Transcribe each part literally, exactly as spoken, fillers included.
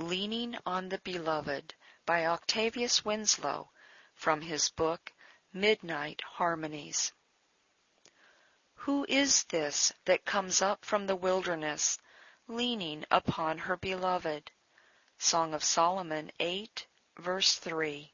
Leaning on the Beloved by Octavius Winslow, from his book Midnight Harmonies. Who is this that comes up from the wilderness, leaning upon her beloved? Song of Solomon eight, verse three.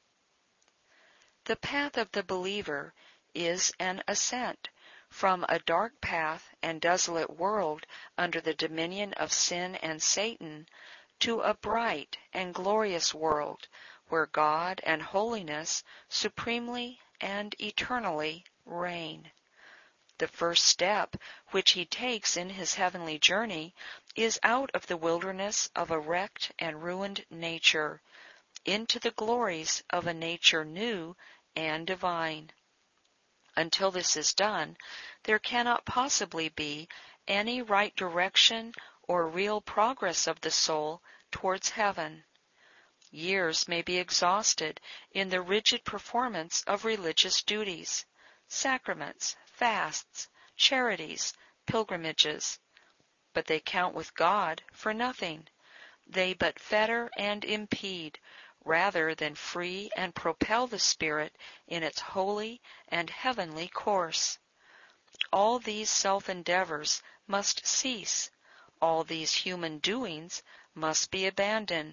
The path of the believer is an ascent from a dark path and desolate world under the dominion of sin and Satan to a bright and glorious world where God and holiness supremely and eternally reign. The first step which he takes in his heavenly journey is out of the wilderness of a wrecked and ruined nature into the glories of a nature new and divine. Until this is done, there cannot possibly be any right direction or real progress of the soul towards heaven. Years may be exhausted in the rigid performance of religious duties, sacraments, fasts, charities, pilgrimages, but they count with God for nothing. They but fetter and impede, rather than free and propel the spirit in its holy and heavenly course. All these self-endeavors must cease. All these human doings must be abandoned.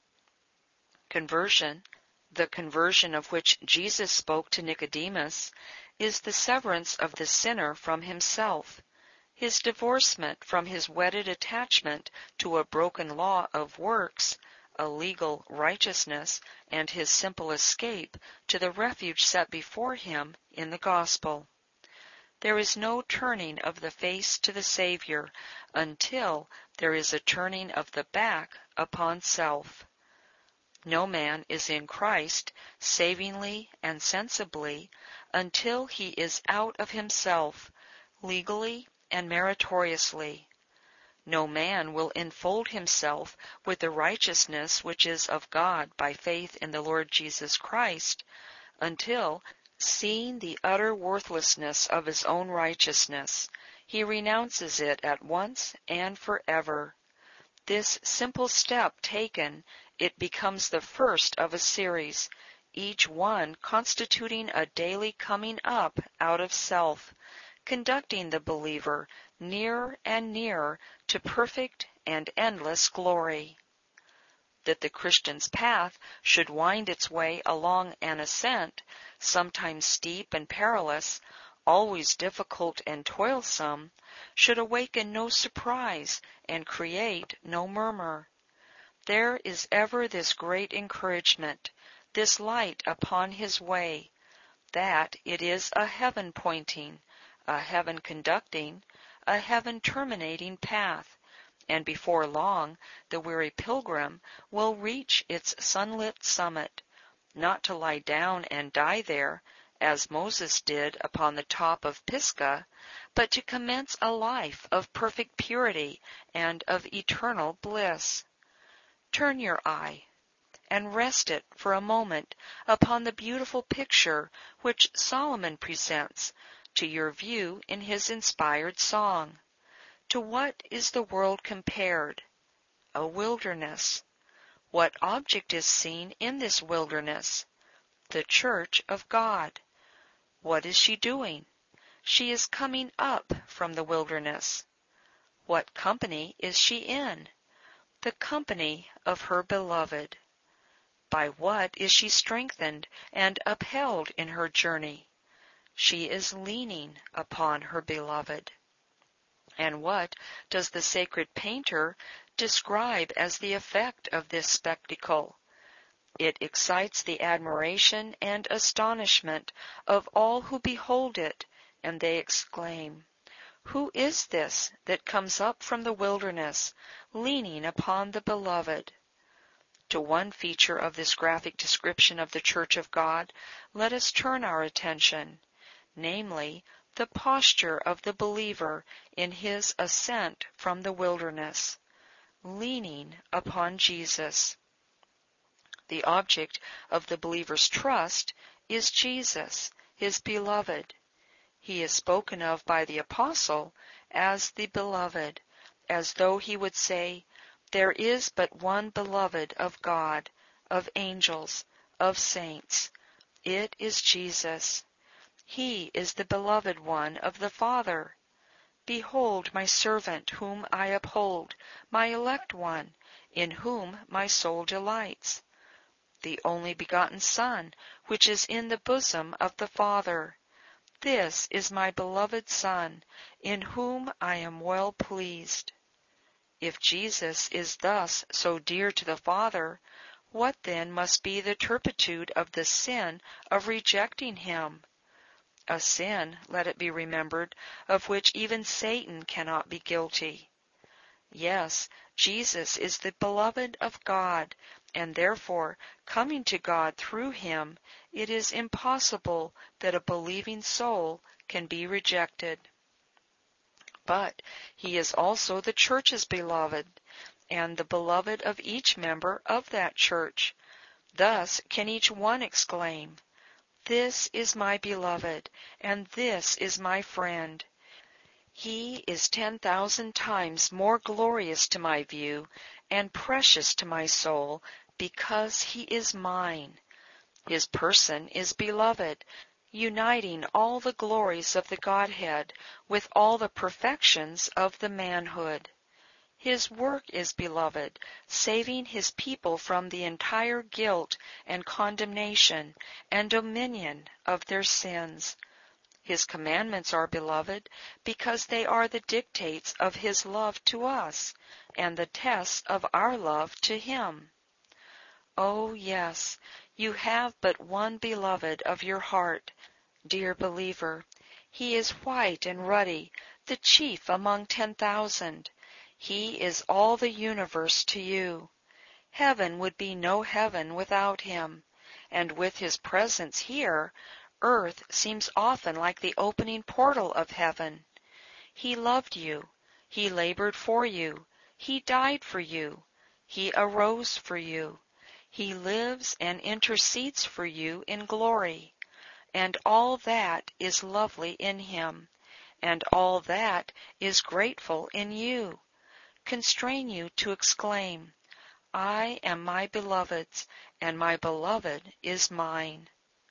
Conversion, the conversion of which Jesus spoke to Nicodemus, is the severance of the sinner from himself, his divorcement from his wedded attachment to a broken law of works, a legal righteousness, and his simple escape to the refuge set before him in the gospel. There is no turning of the face to the Savior until there is a turning of the back upon self. No man is in Christ savingly and sensibly until he is out of himself, legally and meritoriously. No man will enfold himself with the righteousness which is of God by faith in the Lord Jesus Christ until, seeing the utter worthlessness of his own righteousness, he renounces it at once and forever. This simple step taken, it becomes the first of a series, each one constituting a daily coming up out of self, conducting the believer nearer and nearer to perfect and endless glory. That the Christian's path should wind its way along an ascent, sometimes steep and perilous, always difficult and toilsome, should awaken no surprise and create no murmur. There is ever this great encouragement, this light upon his way, that it is a heaven-pointing, a heaven-conducting, a heaven-terminating path, and before long the weary pilgrim will reach its sunlit summit, not to lie down and die there, as Moses did upon the top of Pisgah, but to commence a life of perfect purity and of eternal bliss. Turn your eye and rest it for a moment upon the beautiful picture which Solomon presents to your view in his inspired song. To what is the world compared? A wilderness. What object is seen in this wilderness? The church of God. What is she doing? She is coming up from the wilderness. What company is she in? The company of her beloved. By what is she strengthened and upheld in her journey? She is leaning upon her beloved. And what does the sacred painter describe as the effect of this spectacle? It excites the admiration and astonishment of all who behold it, and they exclaim, "Who is this that comes up from the wilderness, leaning upon the beloved?" To one feature of this graphic description of the Church of God let us turn our attention, namely, the posture of the believer in his ascent from the wilderness, leaning upon Jesus. The object of the believer's trust is Jesus, his beloved. He is spoken of by the apostle as the beloved, as though he would say, There is but one beloved of God, of angels, of saints. It is Jesus. He is the beloved one of the Father. Behold my servant whom I uphold, my elect one, in whom my soul delights. The only begotten Son, which is in the bosom of the Father. This is my beloved Son, in whom I am well pleased. If Jesus is thus so dear to the Father, what then must be the turpitude of the sin of rejecting him? A sin, let it be remembered, of which even Satan cannot be guilty. Yes, Jesus is the beloved of God, and therefore, coming to God through him, it is impossible that a believing soul can be rejected. But he is also the church's beloved, and the beloved of each member of that church. Thus can each one exclaim, "This is my beloved, and this is my friend. He is ten thousand times more glorious to my view and precious to my soul, because he is mine." His person is beloved, uniting all the glories of the Godhead with all the perfections of the manhood. His work is beloved, saving his people from the entire guilt and condemnation and dominion of their sins. His commandments are beloved because they are the dictates of his love to us and the tests of our love to him. Oh, yes, you have but one beloved of your heart, dear believer. He is white and ruddy, the chief among ten thousand. He is all the universe to you. Heaven would be no heaven without him, and with his presence here, earth seems often like the opening portal of heaven. He loved you. He labored for you. He died for you. He arose for you. He lives and intercedes for you in glory. And all that is lovely in him, and all that is grateful in you. Constrain you to exclaim, "I am my beloved's, and my beloved is mine."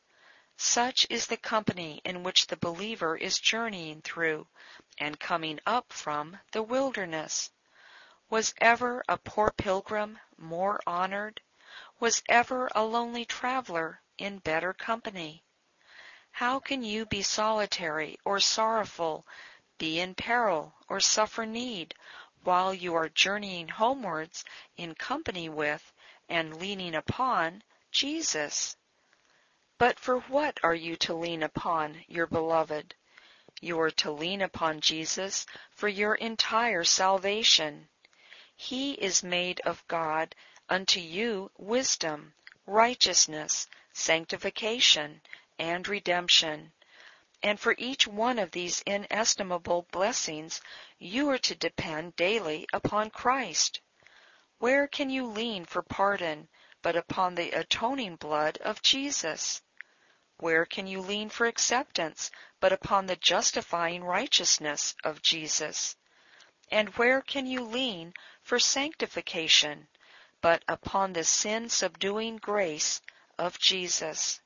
Such is the company in which the believer is journeying through and coming up from the wilderness. Was ever a poor pilgrim more honored? Was ever a lonely traveler in better company? How can you be solitary or sorrowful, be in peril or suffer need, while you are journeying homewards in company with and leaning upon Jesus? But for what are you to lean upon your beloved? You are to lean upon Jesus for your entire salvation. He is made of God unto you wisdom, righteousness, sanctification, and redemption. And for each one of these inestimable blessings you are to depend daily upon Christ. Where can you lean for pardon but upon the atoning blood of Jesus? Where can you lean for acceptance but upon the justifying righteousness of Jesus? And where can you lean for sanctification but upon the sin-subduing grace of Jesus?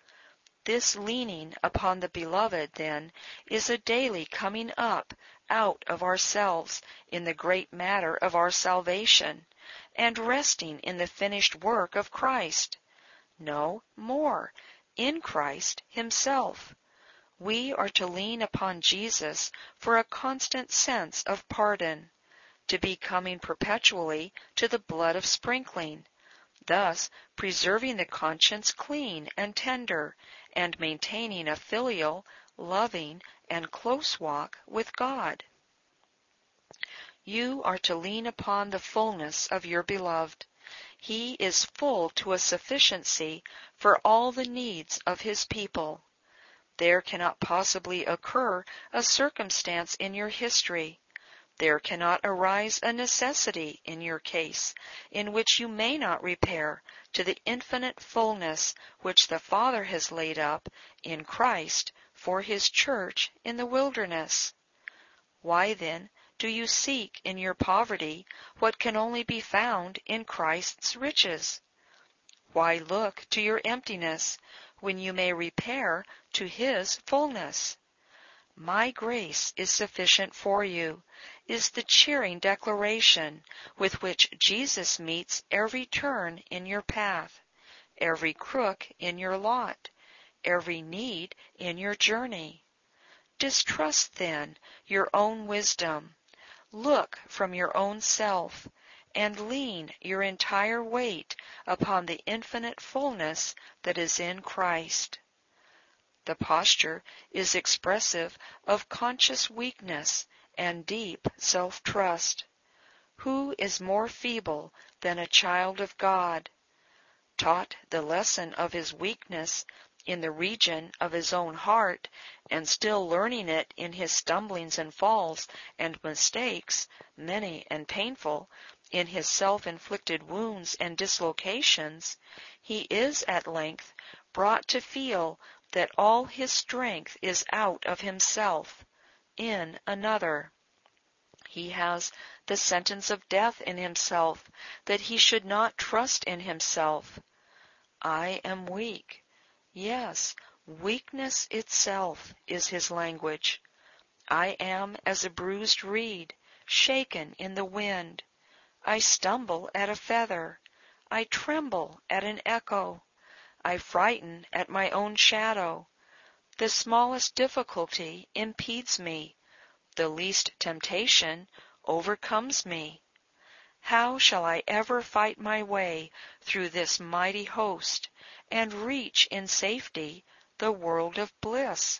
This leaning upon the Beloved, then, is a daily coming up out of ourselves in the great matter of our salvation, and resting in the finished work of Christ. No, more, in Christ himself. We are to lean upon Jesus for a constant sense of pardon, to be coming perpetually to the blood of sprinkling, thus preserving the conscience clean and tender, and maintaining a filial, loving, and close walk with God. You are to lean upon the fullness of your beloved. He is full to a sufficiency for all the needs of his people. There cannot possibly occur a circumstance in your history, there cannot arise a necessity in your case, in which you may not repair to the infinite fullness which the Father has laid up in Christ for his church in the wilderness. Why then do you seek in your poverty what can only be found in Christ's riches? Why look to your emptiness when you may repair to His fullness? My grace is sufficient for you, is the cheering declaration with which Jesus meets every turn in your path, every crook in your lot, every need in your journey. Distrust then your own wisdom, look from your own self, and lean your entire weight upon the infinite fullness that is in Christ. The posture is expressive of conscious weakness and deep self-trust. Who is more feeble than a child of God? Taught the lesson of his weakness in the region of his own heart, and still learning it in his stumblings and falls and mistakes, many and painful, in his self-inflicted wounds and dislocations, he is at length brought to feel that all his strength is out of himself, in another. He has the sentence of death in himself, that he should not trust in himself. I am weak. Yes, weakness itself is his language. I am as a bruised reed, shaken in the wind. I stumble at a feather. I tremble at an echo. I frighten at my own shadow. The smallest difficulty impedes me. The least temptation overcomes me. How shall I ever fight my way through this mighty host and reach in safety the world of bliss?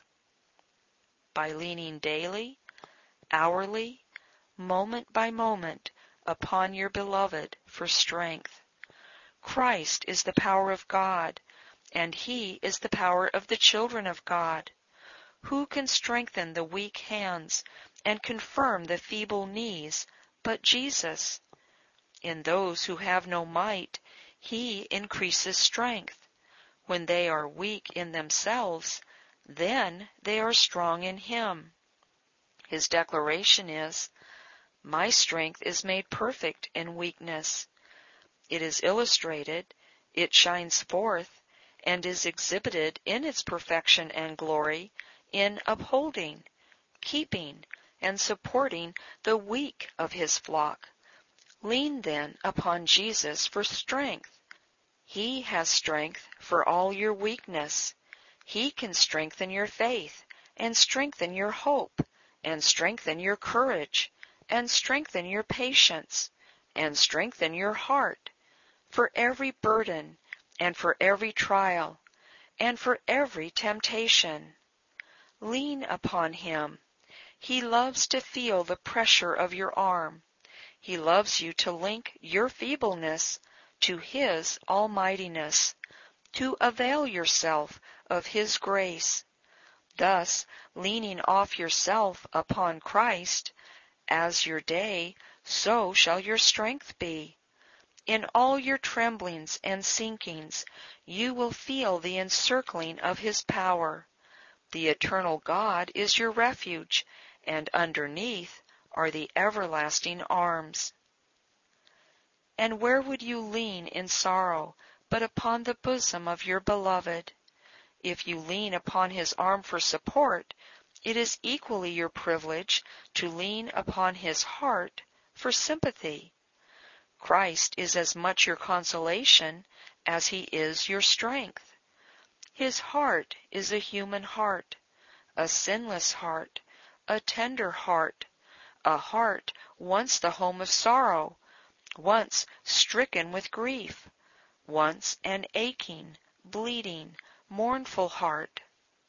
By leaning daily, hourly, moment by moment upon your beloved for strength. Christ is the power of God, and He is the power of the children of God. Who can strengthen the weak hands and confirm the feeble knees but Jesus? In those who have no might, He increases strength. When they are weak in themselves, then they are strong in Him. His declaration is, "My strength is made perfect in weakness." It is illustrated, it shines forth, and is exhibited in its perfection and glory in upholding, keeping, and supporting the weak of His flock. Lean then upon Jesus for strength. He has strength for all your weakness. He can strengthen your faith, and strengthen your hope, and strengthen your courage, and strengthen your patience, and strengthen your heart, for every burden, and for every trial, and for every temptation. Lean upon Him. He loves to feel the pressure of your arm. He loves you to link your feebleness to His almightiness, to avail yourself of His grace. Thus, leaning off yourself upon Christ, as your day, so shall your strength be. In all your tremblings and sinkings, you will feel the encircling of His power. The eternal God is your refuge, and underneath are the everlasting arms. And where would you lean in sorrow but upon the bosom of your beloved? If you lean upon His arm for support, it is equally your privilege to lean upon His heart for sympathy. Christ is as much your consolation as He is your strength. His heart is a human heart, a sinless heart, a tender heart, a heart once the home of sorrow, once stricken with grief, once an aching, bleeding, mournful heart.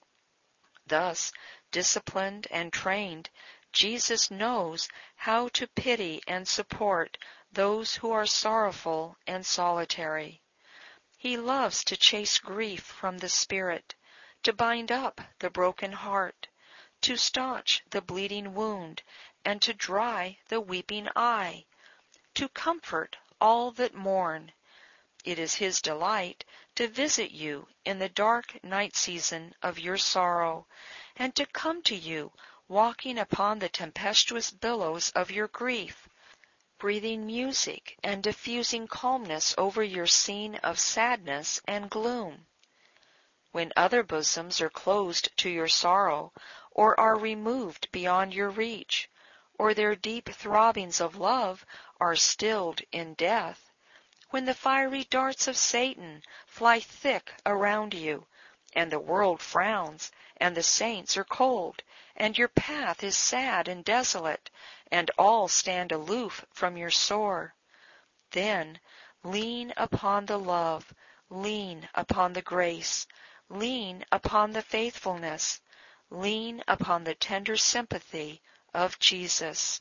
Thus, disciplined and trained, Jesus knows how to pity and support those who are sorrowful and solitary. He loves to chase grief from the spirit, to bind up the broken heart, to staunch the bleeding wound, and to dry the weeping eye, to comfort all that mourn. It is His delight to visit you in the dark night season of your sorrow, and to come to you walking upon the tempestuous billows of your grief, breathing music and diffusing calmness over your scene of sadness and gloom. When other bosoms are closed to your sorrow, or are removed beyond your reach, or their deep throbbings of love are stilled in death, when the fiery darts of Satan fly thick around you, and the world frowns, and the saints are cold, and your path is sad and desolate, and all stand aloof from your sore, then lean upon the love, lean upon the grace, lean upon the faithfulness, lean upon the tender sympathy of Jesus.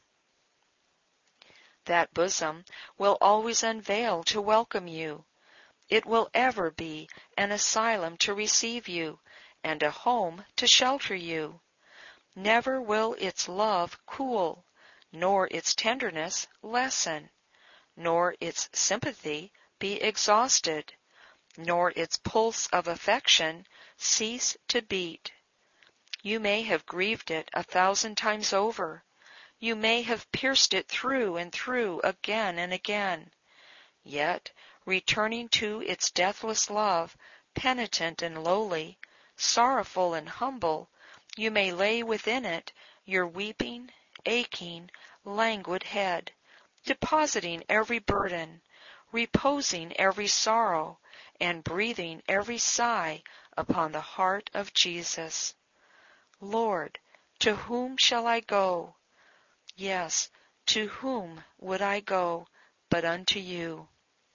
That bosom will always unveil to welcome you. It will ever be an asylum to receive you, and a home to shelter you. Never will its love cool, nor its tenderness lessen, nor its sympathy be exhausted, nor its pulse of affection cease to beat. You may have grieved it a thousand times over. You may have pierced it through and through again and again. Yet, returning to its deathless love, penitent and lowly, sorrowful and humble, you may lay within it your weeping, aching, languid head, depositing every burden, reposing every sorrow, and breathing every sigh upon the heart of Jesus. Lord, to whom shall I go? Yes, to whom would I go but unto you?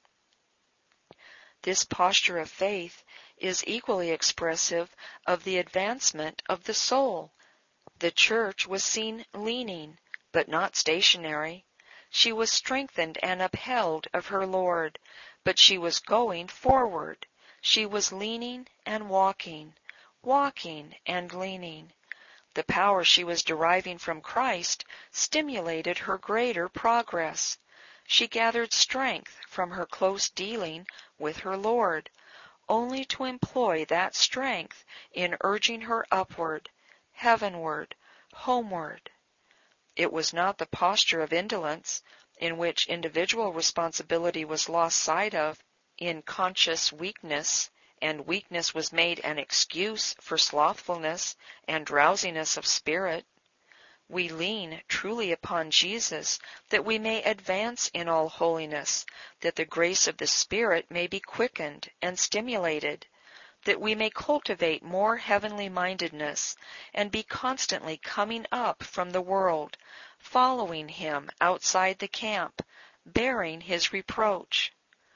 This posture of faith is equally expressive of the advancement of the soul. The church was seen leaning, but not stationary. She was strengthened and upheld of her Lord, but she was going forward. She was leaning and walking, walking and leaning. The power she was deriving from Christ stimulated her greater progress. She gathered strength from her close dealing with her Lord, only to employ that strength in urging her upward, heavenward, homeward. It was not the posture of indolence, in which individual responsibility was lost sight of in conscious weakness, and weakness was made an excuse for slothfulness and drowsiness of spirit. We lean truly upon Jesus, that we may advance in all holiness, that the grace of the Spirit may be quickened and stimulated, that we may cultivate more heavenly mindedness, and be constantly coming up from the world, following him outside the camp, bearing his reproach.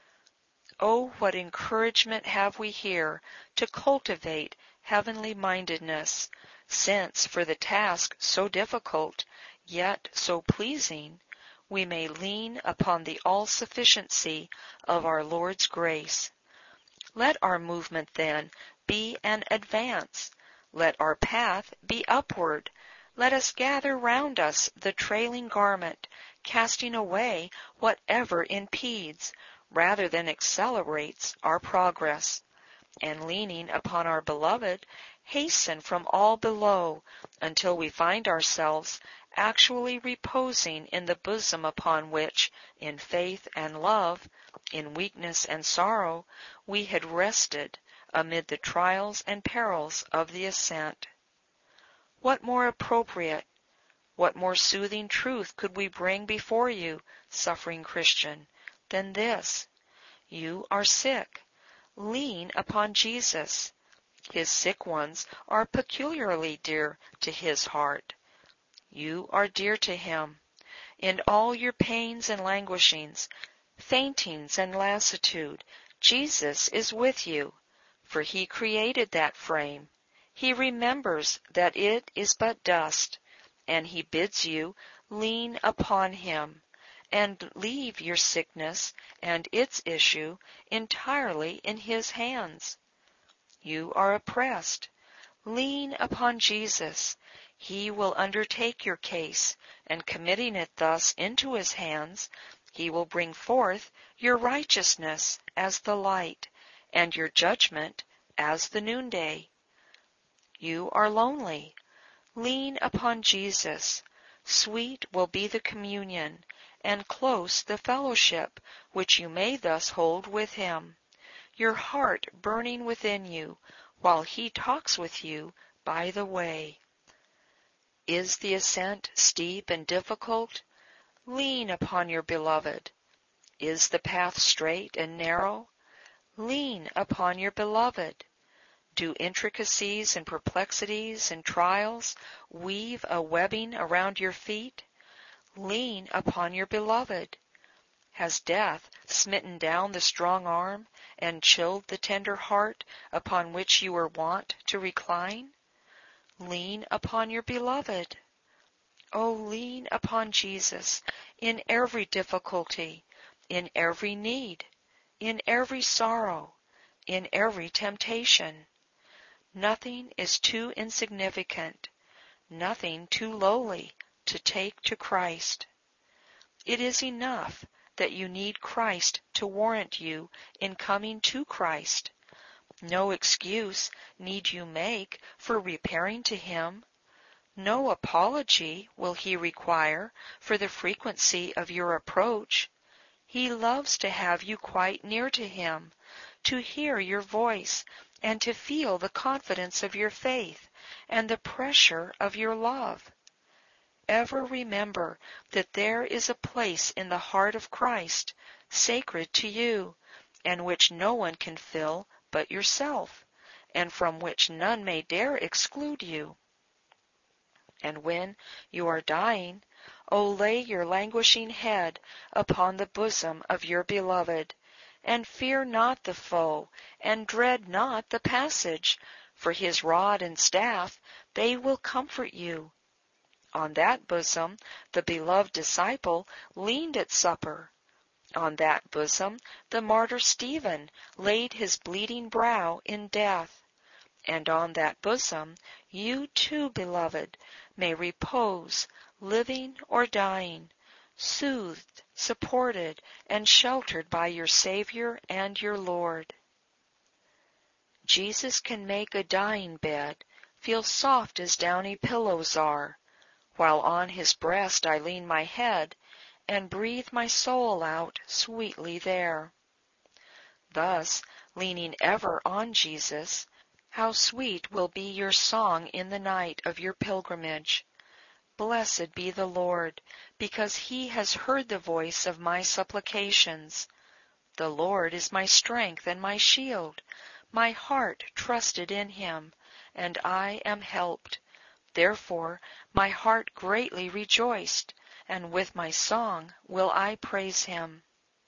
Oh, what encouragement have we here to cultivate heavenly mindedness, since for the task so difficult, yet so pleasing, we may lean upon the all-sufficiency of our Lord's grace. Let our movement, then, be an advance. Let our path be upward. Let us gather round us the trailing garment, casting away whatever impedes, rather than accelerates our progress, and leaning upon our Beloved, hasten from all below, until we find ourselves actually reposing in the bosom upon which, in faith and love, in weakness and sorrow, we had rested amid the trials and perils of the ascent. What more appropriate, what more soothing truth could we bring before you, suffering Christian, than this? You are sick. Lean upon Jesus. His sick ones are peculiarly dear to his heart. You are dear to him. In all your pains and languishings, faintings and lassitude, Jesus is with you, for he created that frame. He remembers that it is but dust, and he bids you lean upon him, and leave your sickness and its issue entirely in his hands. You are oppressed. Lean upon Jesus. He will undertake your case, and committing it thus into his hands, he will bring forth your righteousness as the light, and your judgment as the noonday. You are lonely. Lean upon Jesus. Sweet will be the communion, and close the fellowship which you may thus hold with him, your heart burning within you, while he talks with you by the way. Is the ascent steep and difficult? Lean upon your beloved. Is the path straight and narrow? Lean upon your beloved. Do intricacies and perplexities and trials weave a webbing around your feet? Lean upon your beloved. Has death smitten down the strong arm and chilled the tender heart upon which you were wont to recline? Lean upon your beloved. Oh, lean upon Jesus in every difficulty, in every need, in every sorrow, in every temptation. Nothing is too insignificant, nothing too lowly to take to Christ. It is enough that you need Christ to warrant you in coming to Christ. No excuse need you make for repairing to him. No apology will he require for the frequency of your approach. He loves to have you quite near to him, to hear your voice, and to feel the confidence of your faith and the pressure of your love. Ever remember that there is a place in the heart of Christ, sacred to you, and which no one can fill but yourself, and from which none may dare exclude you. And when you are dying, O lay your languishing head upon the bosom of your beloved, and fear not the foe, and dread not the passage, for his rod and staff, they will comfort you. On that bosom the beloved disciple leaned at supper. On that bosom the martyr Stephen laid his bleeding brow in death. And on that bosom you too, beloved, may repose, living or dying, soothed, supported, and sheltered by your Savior and your Lord. Jesus can make a dying bed feel soft as downy pillows are, while on his breast I lean my head and breathe my soul out sweetly there. Thus, leaning ever on Jesus, how sweet will be your song in the night of your pilgrimage. Blessed be the Lord, because he has heard the voice of my supplications. The Lord is my strength and my shield. My heart trusted in him, and I am helped. Therefore my heart greatly rejoiced, and with my song will I praise him.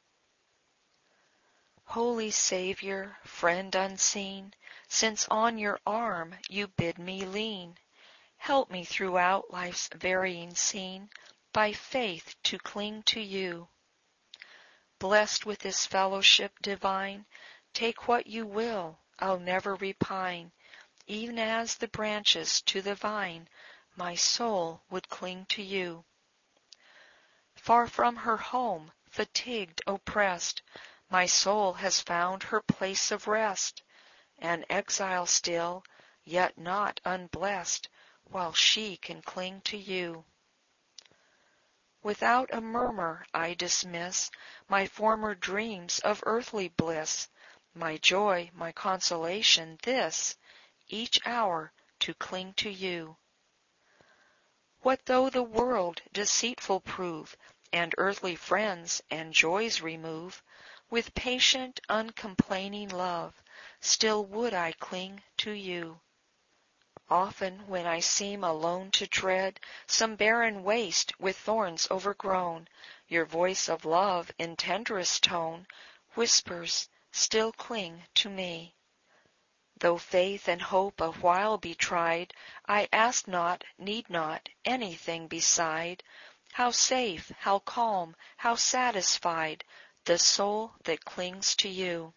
Holy Savior, friend unseen, since on your arm you bid me lean, help me throughout life's varying scene, by faith to cling to you. Blessed with this fellowship divine, take what you will, I'll never repine, even as the branches to the vine, my soul would cling to you. Far from her home, fatigued, oppressed, my soul has found her place of rest, an exile still, yet not unblessed, while she can cling to you. Without a murmur I dismiss my former dreams of earthly bliss, my joy, my consolation, this, each hour to cling to you. What though the world deceitful prove, and earthly friends and joys remove, with patient, uncomplaining love, still would I cling to you. Often when I seem alone to tread some barren waste with thorns overgrown, your voice of love in tenderest tone whispers, still cling to me. Though faith and hope a while be tried, I ask not, need not, anything beside. How safe, how calm, how satisfied, the soul that clings to you.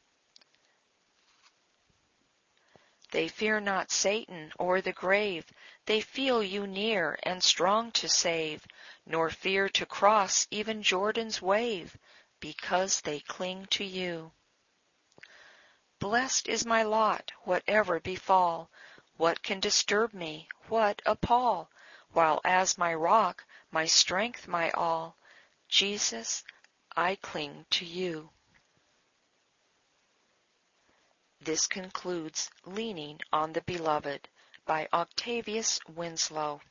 They fear not Satan or the grave, they feel you near and strong to save, nor fear to cross even Jordan's wave, because they cling to you. Blessed is my lot, whatever befall, What can disturb me? What appall? While as my rock, my strength, my all, Jesus, I cling to you. This concludes Leaning on the Beloved by Octavius Winslow.